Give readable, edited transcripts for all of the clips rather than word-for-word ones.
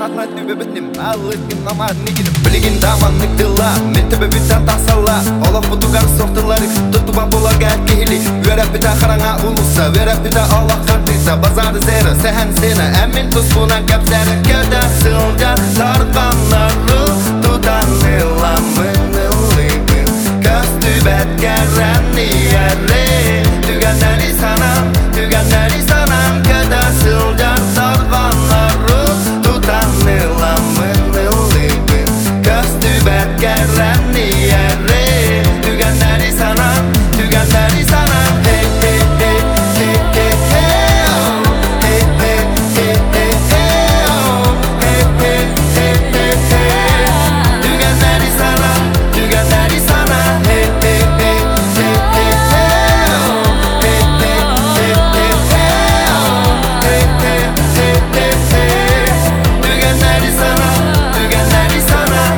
katma tübe bitnim Ağlıkın ama nikini Biligin damanlık dilla Mentebe bütten taksalla Ola futugar sohtıları Tutuba bolarga etkili Verep bita karana ulusa Verep bita Allah kartıysa Bazarı zera sehen sena Emin tuskunan kapseri Göda sılca Tarkanları Tutan ilamın ıllıgın Göz tübet gerrenli yerli Tügenleri sanam Tügenleri sanam Göda sılca Tarkanları Tutan ilamın ıllıgın Göz tübet gerrenli yerli Tügenleri sanam Tügenleri sanam Hey hey hey hey hey hey oh Hey hey hey hey hey oh Hey hey hey hey hey Tügenleri sanam Tügenleri sanam Hey hey hey hey hey hey oh Hey hey hey hey hey oh Hey hey hey hey hey Tügenleri sanam Tügenleri sanam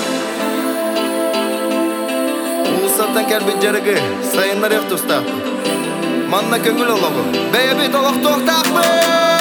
Ulusattan kelbin jarıgı sayınlar yok dostlar Manna köngül oğlu Beyabit olaq toqtaqlı